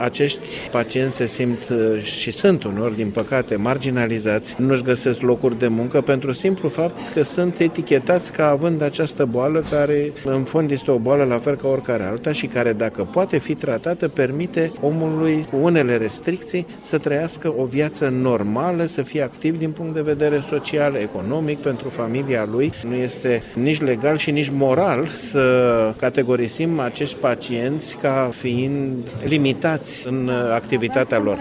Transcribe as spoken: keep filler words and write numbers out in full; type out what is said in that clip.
Acești pacienți se simt și sunt uneori, din păcate, marginalizați, nu-și găsesc locuri de muncă pentru simplu fapt că sunt etichetați ca având această boală care în fond este o boală la fel ca oricare alta și care, dacă poate fi tratată, permite omului cu unele restricții să trăiască o viață normală, să fie activ din punct de vedere social, economic, pentru familia lui. Nu este nici legal și nici moral să categorisim acești pacienți ca fiind limitați în activitatea lor.